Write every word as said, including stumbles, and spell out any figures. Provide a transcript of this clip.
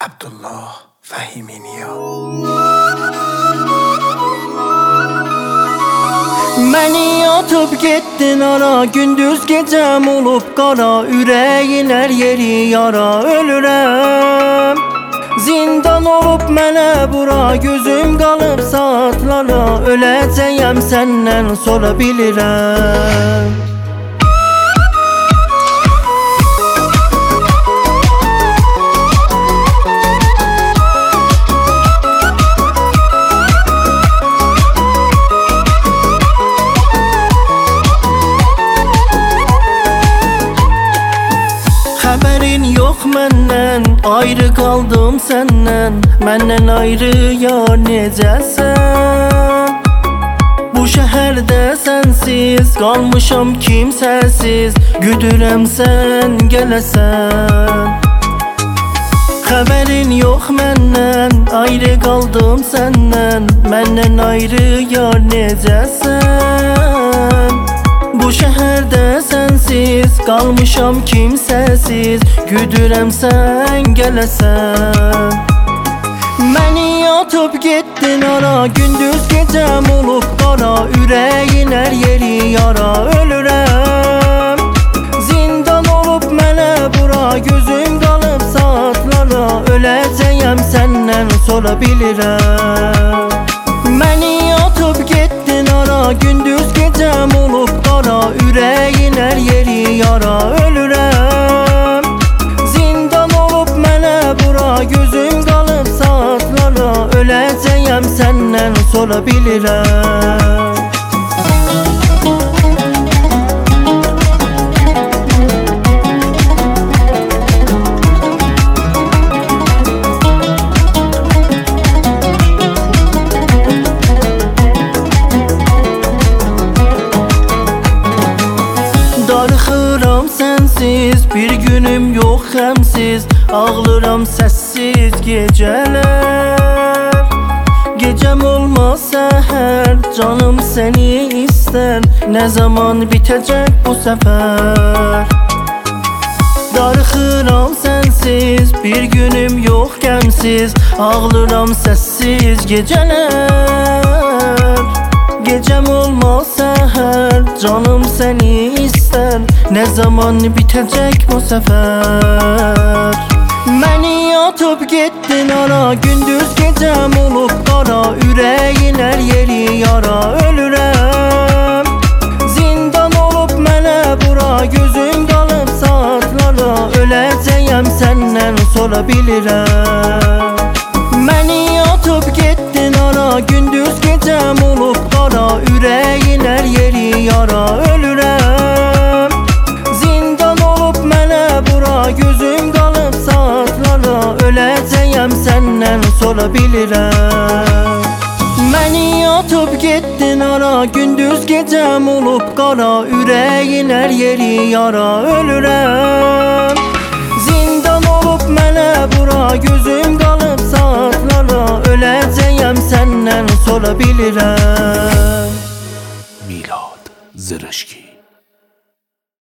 Abdullah Fəhiminiya. Məni atıp getdin ara, gündüz gecəm olub qara, ürəyin hər yeri yara, ölürəm. Zindan olub mənə bura, gözüm qalıb saatlara, öləcəyəm səndən sonra bilirəm. Xəbərin yox məndən, ayrı qaldım səndən, məndən ayrı yar necəsən? Bu şəhərdə sənsiz, qalmışam kimsəsiz, güdürəm sən gələsən. Xəbərin yox məndən, ayrı qaldım səndən, məndən ayrı yar necəsən? Bu şəhərdə sənsiz, qalmışam kimsəsiz, güdürəm sən gələsən. Məni atıp getdin ara, gündüz gecəm olub qara, ürəyin hər yeri yara, ölürəm. Zindan olub mənə bura, gözüm qalıb saatlara, öləcəyəm səndən sonra bilirəm. Məni atıp getdin ara, gündüz gecəm olub qara, ürəyin hər yeri yara, ölürəm. Zindan olub mənə bura, gözüm qalıb saatlara, öləcəyəm səndən sonra bilirəm. Darıxıram sənsiz, bir günüm yox xəmsiz, ağlıram səssiz gecələr. Gecəm olmaz səhər, canım səni istər, nə zaman bitəcək bu səfər? Darıxıram sənsiz, bir günüm yox qəmsiz, ağlıram səssiz gecələr. Gecəm olmaz səhər, canım səni istər, nə zaman bitəcək bu səfər? Məni atıp getdin ara, gündüz gecəm olub qara, ürəyin hər yeri yara, ölürəm. Zindan olub mənə bura, gözüm qalıb saatlara, öləcəyəm səndən sonra bilirəm. Məni atıp getdin ara, gündüz gecəm olub qara, ürəyin hər yeri yara, ölürəm. Zindan olub mənə bura, gözüm qalıb saatlara, öləcəyəm səndən sonra bilirəm. Məni atıp getdin ara, gündüz gecəm olub qara, ürəyin hər yeri yara, ölürəm. Zindan olub mənə bura, gözüm qalıb saatlara, öləcəyəm səndən sonra bilirəm. Milad Zırışki.